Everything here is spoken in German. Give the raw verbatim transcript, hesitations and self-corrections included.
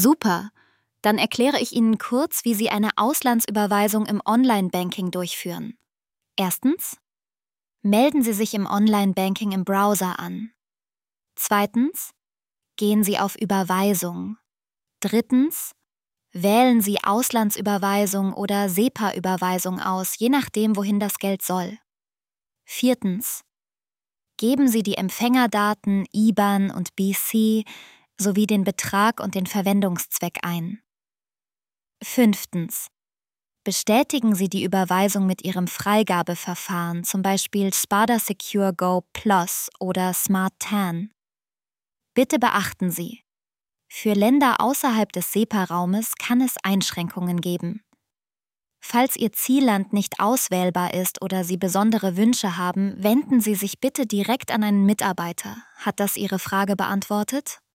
Super! Dann erkläre ich Ihnen kurz, wie Sie eine Auslandsüberweisung im Online-Banking durchführen. Erstens: Melden Sie sich im Online-Banking im Browser an. Zweitens: Gehen Sie auf Überweisung. Drittens: Wählen Sie Auslandsüberweisung oder SEPA-Überweisung aus, je nachdem, wohin das Geld soll. Viertens: Geben Sie die Empfängerdaten I B A N und B C sowie den Betrag und den Verwendungszweck ein. Fünftens: Bestätigen Sie die Überweisung mit Ihrem Freigabeverfahren, zum Beispiel Spada Secure Go Plus oder Smart T A N. Bitte beachten Sie: Für Länder außerhalb des SEPA-Raumes kann es Einschränkungen geben. Falls Ihr Zielland nicht auswählbar ist oder Sie besondere Wünsche haben, wenden Sie sich bitte direkt an einen Mitarbeiter. Hat das Ihre Frage beantwortet?